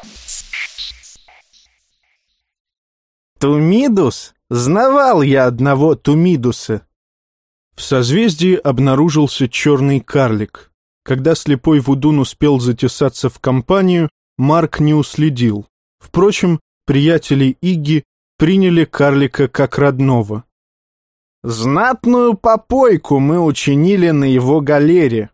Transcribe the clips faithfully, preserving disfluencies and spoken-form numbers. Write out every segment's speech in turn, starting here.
Тумидус? Знавал я одного Тумидуса. В созвездии обнаружился черный карлик. Когда слепой Вудун успел затесаться в компанию, Марк не уследил. Впрочем, приятели Игги приняли карлика как родного. «Знатную попойку мы учинили на его галере».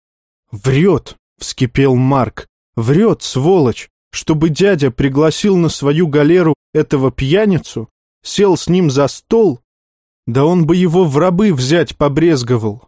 «Врет», — вскипел Марк, — «врет, сволочь, чтобы дядя пригласил на свою галеру этого пьяницу, сел с ним за стол, да он бы его в рабы взять побрезговал».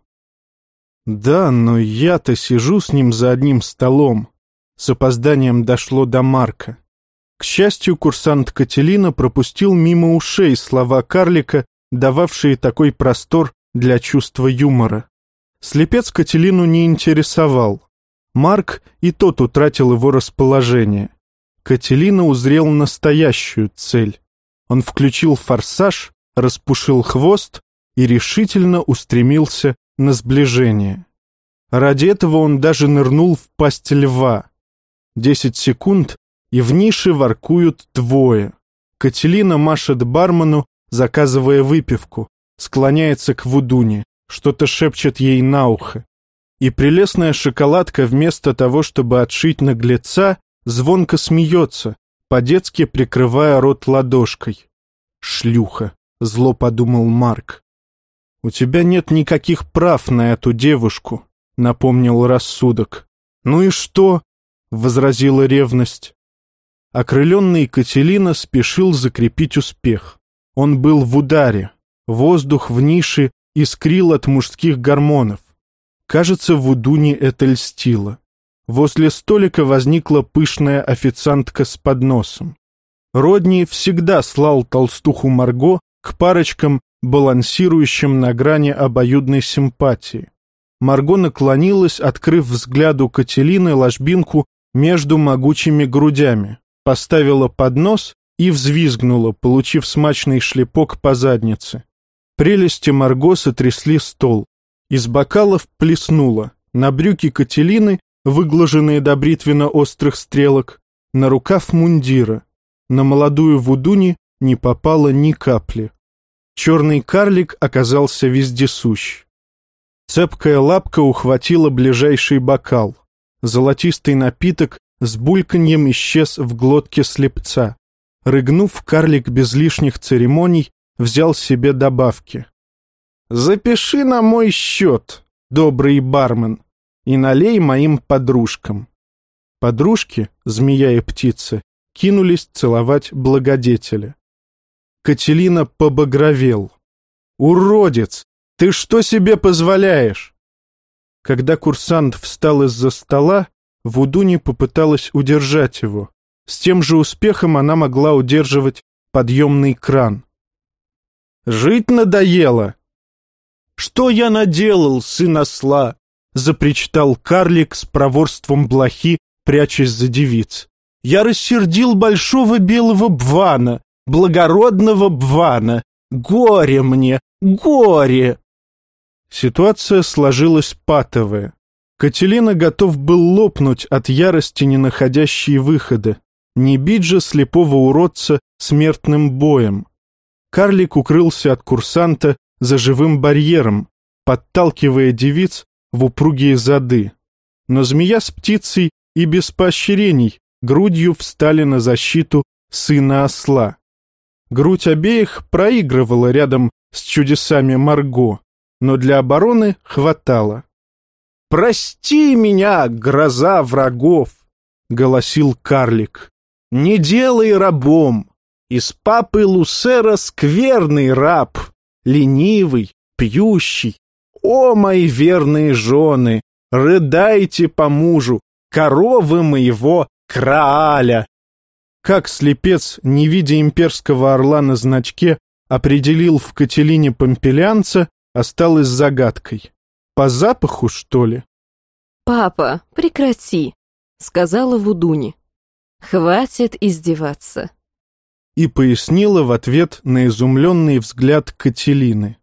«Да, но я-то сижу с ним за одним столом», — с опозданием дошло до Марка. К счастью, курсант Кателина пропустил мимо ушей слова карлика, дававшие такой простор для чувства юмора. Слепец Кателину не интересовал. Марк и тот утратил его расположение. Кателина узрел настоящую цель. Он включил форсаж, распушил хвост и решительно устремился на сближение. Ради этого он даже нырнул в пасть льва. Десять секунд, и в нише воркуют двое. Кателина машет бармену, заказывая выпивку, склоняется к Вудуне, что-то шепчет ей на ухо. И прелестная шоколадка вместо того, чтобы отшить наглеца, звонко смеется, по-детски прикрывая рот ладошкой. «Шлюха», — зло подумал Марк. «У тебя нет никаких прав на эту девушку», — напомнил рассудок. «Ну и что?» — возразила ревность. Окрыленный Кателина спешил закрепить успех. Он был в ударе. Воздух в нише искрил от мужских гормонов. Кажется, Вудуне это льстило. Возле столика возникла пышная официантка с подносом. Родни всегда слал толстуху Марго к парочкам, балансирующим на грани обоюдной симпатии. Марго наклонилась, открыв взгляду Кателины ложбинку между могучими грудями, поставила поднос и взвизгнула, получив смачный шлепок по заднице. Прелести Марго сотрясли стол. Из бокалов плеснуло. На брюки Кателины, выглаженные до бритвенно-острых стрелок, на рукав мундира. На молодую Вудуне не попало ни капли. Черный карлик оказался вездесущ. Цепкая лапка ухватила ближайший бокал. Золотистый напиток с бульканьем исчез в глотке слепца. Рыгнув, карлик без лишних церемоний взял себе добавки. «Запиши на мой счет, добрый бармен, и налей моим подружкам». Подружки, змея и птица, кинулись целовать благодетеля. Кателина побагровел. «Уродец! Ты что себе позволяешь?» Когда курсант встал из-за стола, Вудуне попыталась удержать его. С тем же успехом она могла удерживать подъемный кран. «Жить надоело!» «Что я наделал, сын осла?» — запричитал карлик с проворством блохи, прячась за девиц. «Я рассердил большого белого бвана, благородного бвана. Горе мне, горе!» Ситуация сложилась патовая. Кателина готов был лопнуть от ярости, не находящей выхода. Не бить же слепого уродца смертным боем. Карлик укрылся от курсанта за живым барьером, подталкивая девиц в упругие зады. Но змея с птицей и без поощрений грудью встали на защиту сына осла. Грудь обеих проигрывала рядом с чудесами Марго, но для обороны хватало. «Прости меня, гроза врагов!» — голосил карлик. «Не делай рабом! Из папы Лусера скверный раб, ленивый, пьющий. О, мои верные жены, рыдайте по мужу, коровы моего Крааля!» Как слепец, не видя имперского орла на значке, определил в Кателине помпелянца, осталось загадкой. По запаху, что ли? «Папа, прекрати», — сказала Вудуне. «Хватит издеваться». И пояснила в ответ на изумленный взгляд Кателины.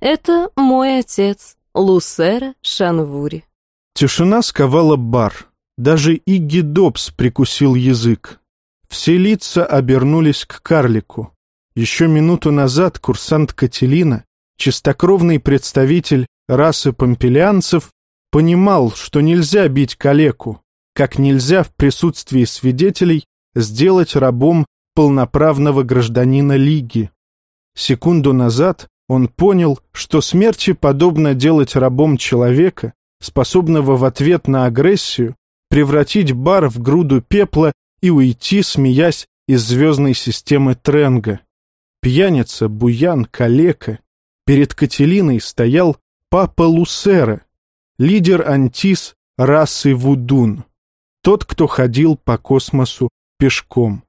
«Это мой отец, Лусера Шанвури». Тишина сковала бар. Даже Игги Добс прикусил язык. Все лица обернулись к карлику. Еще минуту назад курсант Кателина, чистокровный представитель расы помпелианцев, понимал, что нельзя бить калеку, как нельзя в присутствии свидетелей сделать рабом полноправного гражданина Лиги. Секунду назад он понял, что смерти подобно делать рабом человека, способного в ответ на агрессию превратить бар в груду пепла и уйти, смеясь, из звездной системы Тренга. Пьяница, буян, калека. Перед Кателиной стоял папа Лусера, лидер антис расы Вудун, тот, кто ходил по космосу пешком.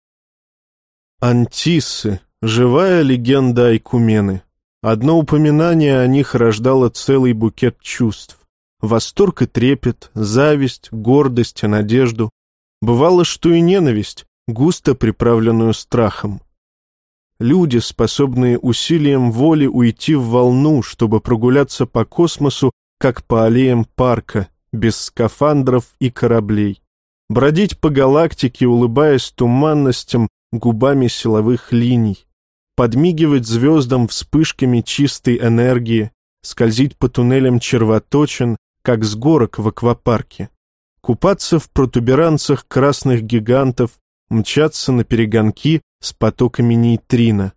Антиссы — живая легенда Айкумены. Одно упоминание о них рождало целый букет чувств. Восторг и трепет, зависть, гордость и надежду. Бывало, что и ненависть, густо приправленную страхом. Люди, способные усилием воли уйти в волну, чтобы прогуляться по космосу, как по аллеям парка, без скафандров и кораблей. Бродить по галактике, улыбаясь туманностям, губами силовых линий. Подмигивать звездам вспышками чистой энергии, скользить по туннелям червоточин, как с горок в аквапарке. Купаться в протуберанцах красных гигантов, мчаться на перегонки с потоками нейтрино.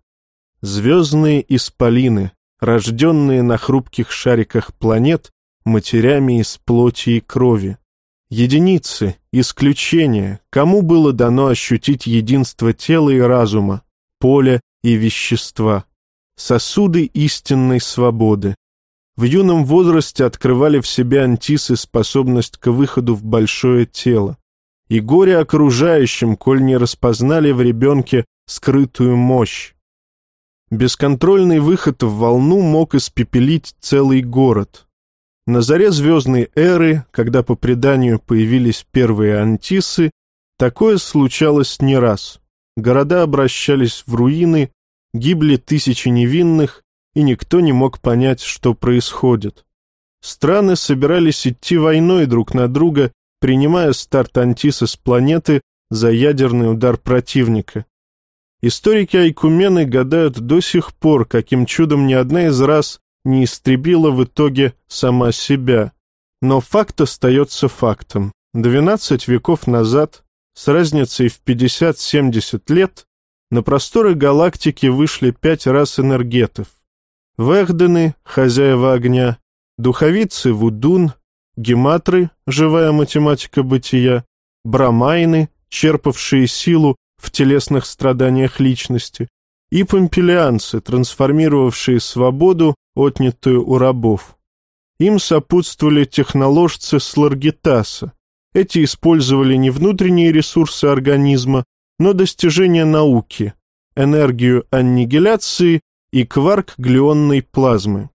Звездные исполины, рожденные на хрупких шариках планет, матерями из плоти и крови. Единицы, исключения, кому было дано ощутить единство тела и разума, поля и вещества, сосуды истинной свободы. В юном возрасте открывали в себе антисы способность к выходу в большое тело. И горе окружающим, коль не распознали в ребенке скрытую мощь. Бесконтрольный выход в волну мог испепелить целый город. На заре звездной эры, когда по преданию появились первые антисы, такое случалось не раз. Города обращались в руины, гибли тысячи невинных, и никто не мог понять, что происходит. Страны собирались идти войной друг на друга, принимая старт антиса с планеты за ядерный удар противника. Историки Айкумены гадают до сих пор, каким чудом ни одна из рас не истребила в итоге сама себя. Но факт остается фактом. Двенадцать веков назад, с разницей в пятьдесят-семьдесят лет, на просторы галактики вышли пять рас энергетов. Вэхдены, хозяева огня, духовицы Вудун, гематры, живая математика бытия, брамайны, черпавшие силу в телесных страданиях личности, и помпелианцы, трансформировавшие свободу, отнятую у рабов. Им сопутствовали техноложцы Сларгитаса. Эти использовали не внутренние ресурсы организма, но достижения науки, энергию аннигиляции и кварк глюонной плазмы.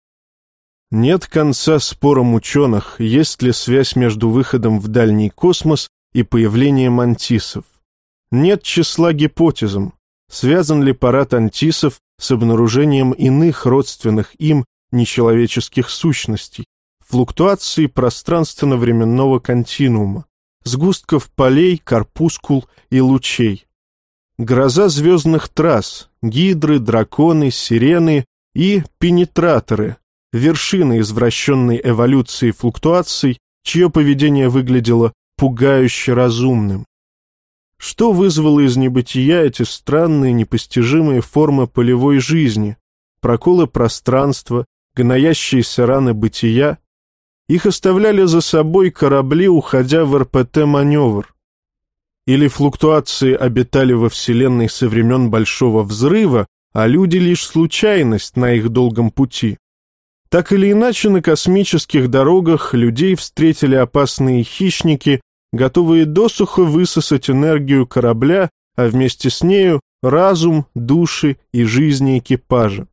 Нет конца спорам ученых, есть ли связь между выходом в дальний космос и появлением антисов. Нет числа гипотезам, связан ли парад антисов с обнаружением иных родственных им нечеловеческих сущностей, флуктуации пространственно-временного континуума, сгустков полей, корпускул и лучей. Гроза звездных трасс, гидры, драконы, сирены и пенетраторы, вершины извращенной эволюции флуктуаций, чье поведение выглядело пугающе разумным. Что вызвало из небытия эти странные, непостижимые формы полевой жизни, проколы пространства, гноящиеся раны бытия? Их оставляли за собой корабли, уходя в эр пэ тэ-маневр. Или флуктуации обитали во Вселенной со времен Большого Взрыва, а люди лишь случайность на их долгом пути. Так или иначе, на космических дорогах людей встретили опасные хищники, готовые досуха высосать энергию корабля, а вместе с нею разум, души и жизни экипажа.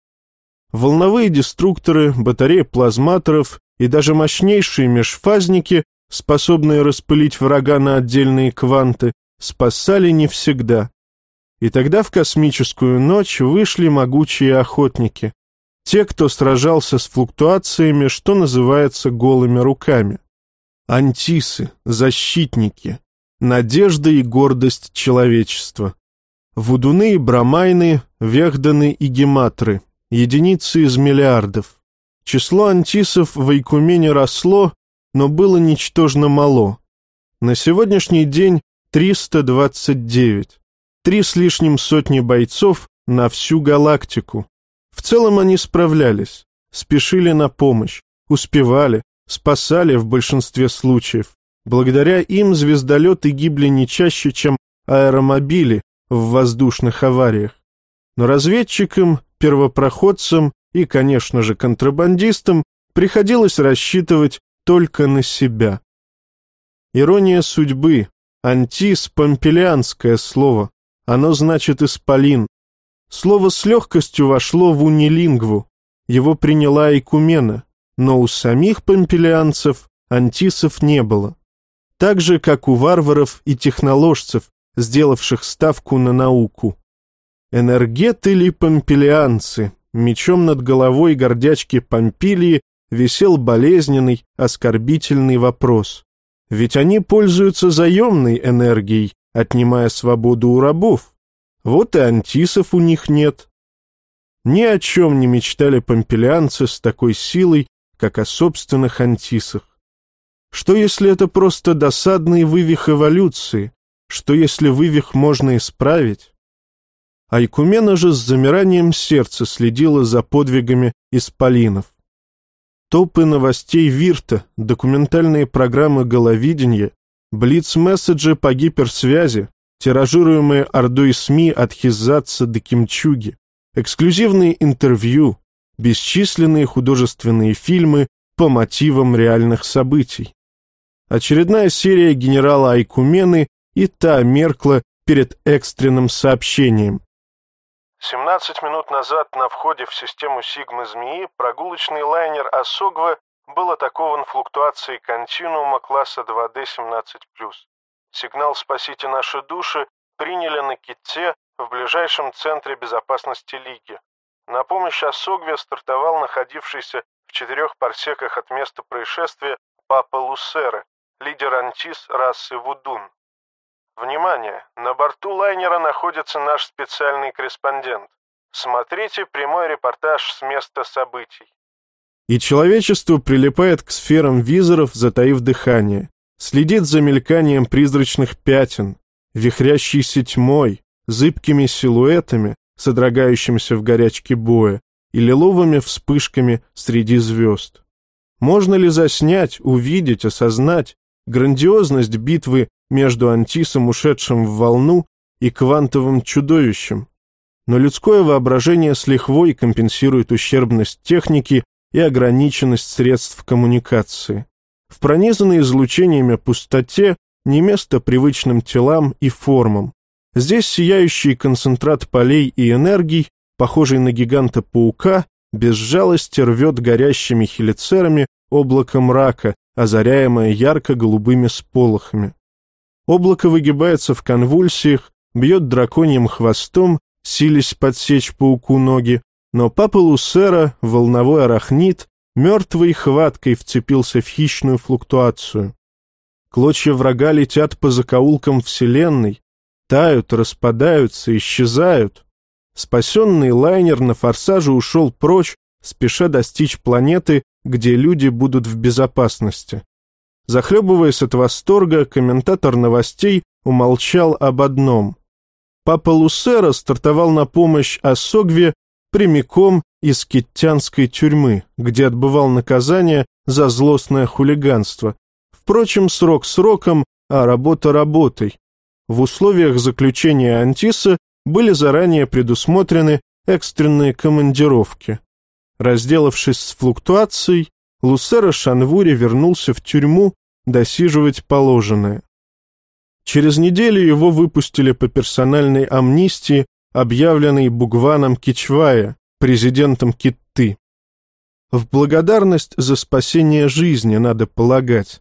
Волновые деструкторы, батареи плазматоров и даже мощнейшие межфазники, способные распылить врага на отдельные кванты, спасали не всегда. И тогда в космическую ночь вышли могучие охотники, те, кто сражался с флуктуациями, что называется, голыми руками. Антисы, защитники, надежда и гордость человечества. Вудуны и брамайны, вехданы и гематры, единицы из миллиардов. Число антисов в Айкумене росло, но было ничтожно мало. На сегодняшний день триста двадцать девять. Три с лишним сотни бойцов на всю галактику. В целом они справлялись, спешили на помощь, успевали, спасали в большинстве случаев. Благодаря им звездолеты гибли не чаще, чем аэромобили в воздушных авариях. Но разведчикам, первопроходцам и, конечно же, контрабандистам приходилось рассчитывать только на себя. Ирония судьбы. Антис — помпилианское слово. Оно значит «исполин». Слово с легкостью вошло в унилингву. Его приняла Айкумена, но у самих помпилианцев антисов не было. Так же, как у варваров и техноложцев, сделавших ставку на науку. Энергеты ли помпилианцы? Мечом над головой гордячки Помпилии висел болезненный, оскорбительный вопрос. Ведь они пользуются заемной энергией, отнимая свободу у рабов. Вот и антисов у них нет. Ни о чем не мечтали помпилианцы с такой силой, как о собственных антисах. Что если это просто досадный вывих эволюции? Что если вывих можно исправить? Айкумена же с замиранием сердца следила за подвигами исполинов. Топы новостей Вирта, документальные программы головидения, блиц-месседжи по гиперсвязи, тиражируемые ордой СМИ от Хизатса до Кимчуги, эксклюзивные интервью, бесчисленные художественные фильмы по мотивам реальных событий. Очередная серия генерала Айкумены и та меркла перед экстренным сообщением. семнадцать минут назад на входе в систему Сигмы-Змеи прогулочный лайнер «Осогва» был атакован флуктуацией континуума класса два дэ семнадцать плюс. Сигнал «Спасите наши души» приняли на Китте в ближайшем центре безопасности Лиги. На помощь «Осогве» стартовал находившийся в четырех парсеках от места происшествия Папа Лусеры, лидер антис расы Вудун. Внимание! На борту лайнера находится наш специальный корреспондент. Смотрите прямой репортаж с места событий. И человечество прилипает к сферам визоров, затаив дыхание, следит за мельканием призрачных пятен, вихрящейся тьмой, зыбкими силуэтами, содрогающимися в горячке боя, и лиловыми вспышками среди звезд. Можно ли заснять, увидеть, осознать грандиозность битвы между антисом, ушедшим в волну, и квантовым чудовищем? Но людское воображение с лихвой компенсирует ущербность техники и ограниченность средств коммуникации. В пронизанной излучениями пустоте не место привычным телам и формам. Здесь сияющий концентрат полей и энергий, похожий на гиганта-паука, без жалости рвет горящими хелицерами облако мрака, озаряемое ярко-голубыми сполохами. Облако выгибается в конвульсиях, бьет драконьим хвостом, силясь подсечь пауку ноги, но Папа Лусера, волновой арахнид, мертвой хваткой вцепился в хищную флуктуацию. Клочья врага летят по закоулкам Вселенной, тают, распадаются, исчезают. Спасенный лайнер на форсаже ушел прочь, спеша достичь планеты, где люди будут в безопасности. Захлебываясь от восторга, комментатор новостей умолчал об одном. Папа Лусера стартовал на помощь Осогве прямиком из киттянской тюрьмы, где отбывал наказание за злостное хулиганство. Впрочем, срок сроком, а работа работой. В условиях заключения антиса были заранее предусмотрены экстренные командировки. Разделавшись с флуктуацией, Лусера Шанвури вернулся в тюрьму досиживать положенное. Через неделю его выпустили по персональной амнистии, объявленной Бугваном Кичвая, президентом Китты. В благодарность за спасение жизни, надо полагать.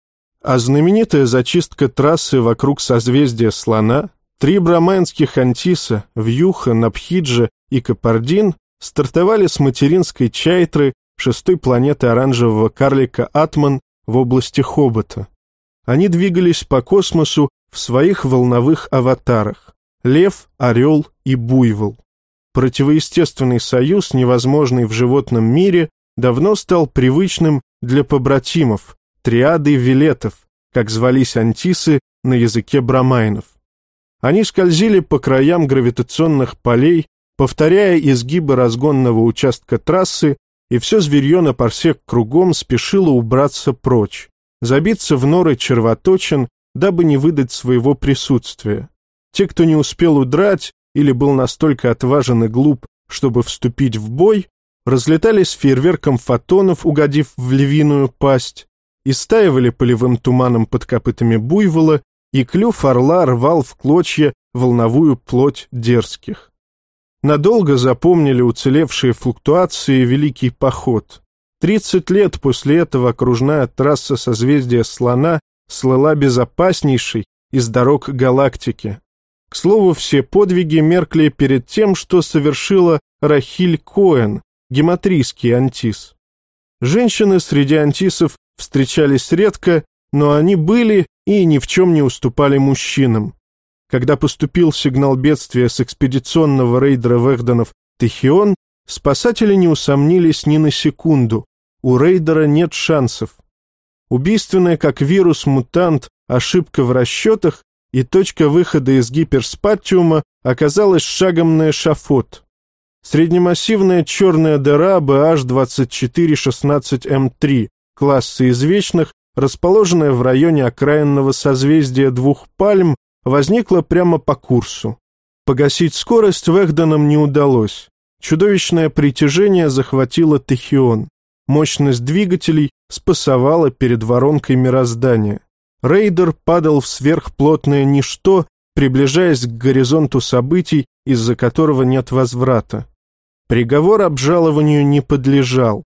А знаменитая зачистка трассы вокруг созвездия Слона, три брамайнских антиса, Вьюха, Напхиджа и Капардин стартовали с материнской Чайтры, шестой планеты оранжевого карлика Атман, в области Хобота. Они двигались по космосу в своих волновых аватарах — лев, орел и буйвол. Противоестественный союз, невозможный в животном мире, давно стал привычным для побратимов, триады вилетов, как звались антисы на языке брамайнов. Они скользили по краям гравитационных полей, повторяя изгибы разгонного участка трассы, и все зверье на парсек кругом спешило убраться прочь, забиться в норы червоточин, дабы не выдать своего присутствия. Те, кто не успел удрать или был настолько отважен и глуп, чтобы вступить в бой, разлетались фейерверком фотонов, угодив в львиную пасть, истаивали полевым туманом под копытами буйвола, и клюв орла рвал в клочья волновую плоть дерзких. Надолго запомнили уцелевшие флуктуации Великий поход. Тридцать лет после этого окружная трасса созвездия Слона слыла безопаснейшей из дорог галактики. К слову, все подвиги меркли перед тем, что совершила Рахиль Коэн, гематрийский антис. Женщины среди антисов встречались редко, но они были и ни в чем не уступали мужчинам. Когда поступил сигнал бедствия с экспедиционного рейдера Вэгдонов «Тахион», спасатели не усомнились ни на секунду. У рейдера нет шансов. Убийственная, как вирус-мутант, ошибка в расчетах и точка выхода из гиперспатиума оказалась шагом на эшафот. Среднемассивная черная дыра бэ аш двадцать четыре шестнадцать эм три класса извечных, расположенная в районе окраинного созвездия Двух Пальм, возникла прямо по курсу. Погасить скорость Вэгдонам не удалось. Чудовищное притяжение захватило Тахион. Мощность двигателей спасовала перед воронкой мироздания. Рейдер падал в сверхплотное ничто, приближаясь к горизонту событий, из-за которого нет возврата. Приговор обжалованию не подлежал.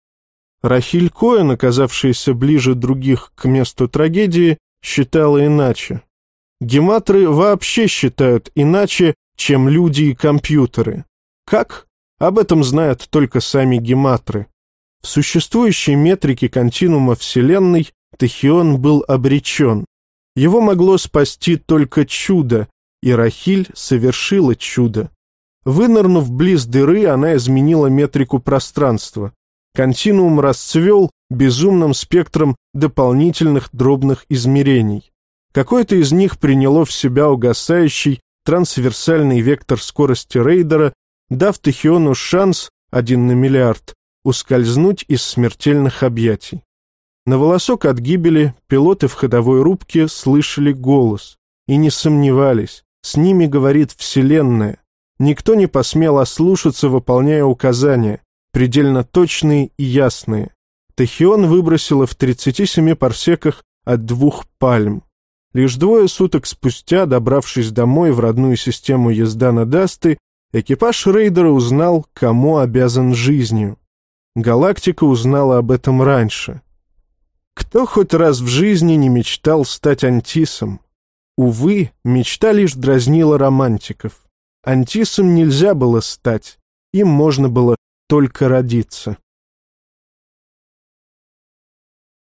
Рахиль Коэн, оказавшаяся ближе других к месту трагедии, считала иначе. Гематры вообще считают иначе, чем люди и компьютеры. Как? Об этом знают только сами гематры. В существующей метрике континуума Вселенной Тахион был обречен. Его могло спасти только чудо, и Рахиль совершила чудо. Вынырнув близ дыры, она изменила метрику пространства. Континуум расцвел безумным спектром дополнительных дробных измерений. Какое-то из них приняло в себя угасающий трансверсальный вектор скорости рейдера, дав Тахиону шанс, один на миллиард, ускользнуть из смертельных объятий. На волосок от гибели пилоты в ходовой рубке слышали голос и не сомневались, с ними говорит Вселенная. Никто не посмел ослушаться, выполняя указания, предельно точные и ясные. Тахион выбросила в тридцати семи парсеках от Двух Пальм. Лишь двое суток спустя, добравшись домой в родную систему Ездана Дасты, экипаж рейдера узнал, кому обязан жизнью. Галактика узнала об этом раньше. Кто хоть раз в жизни не мечтал стать антисом? Увы, мечта лишь дразнила романтиков. Антисом нельзя было стать, им можно было только родиться.